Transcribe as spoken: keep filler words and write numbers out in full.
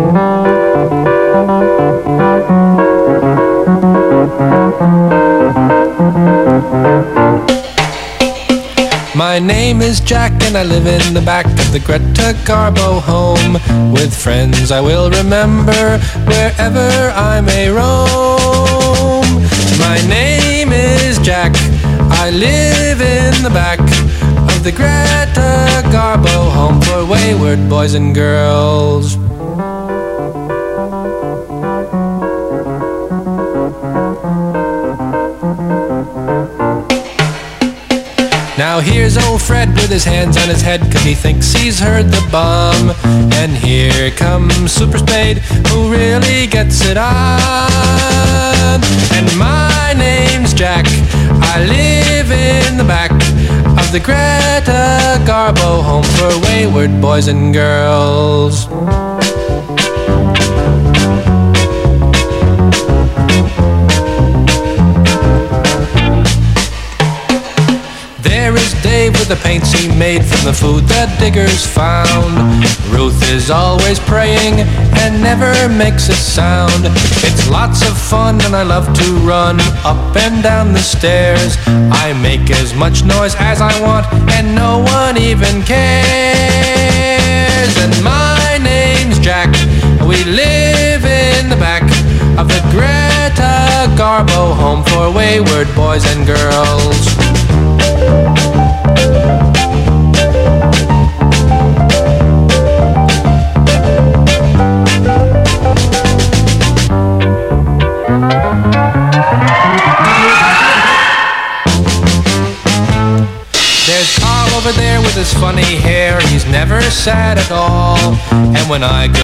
My name is Jack and I live in the back of the Greta Garbo home. With friends I will remember wherever I may roam. My name is Jack, I live in the back of the Greta Garbo home for wayward boys and girls. Now here's old Fred with his hands on his head 'cause he thinks he's heard the bomb. And here comes Super Spade who really gets it on. And my name's Jack, I live in the back of the Greta Garbo home for wayward boys and girls. There is Dave with the paints he made from the food the diggers found. Ruth is always praying and never makes a sound. It's lots of fun and I love to run up and down the stairs. I make as much noise as I want and no one even cares. And my name's Jack, we live in the back of the Greta Garbo home for wayward boys and girls. There's Carl over there with his funny hair. He's never sad at all. And when I go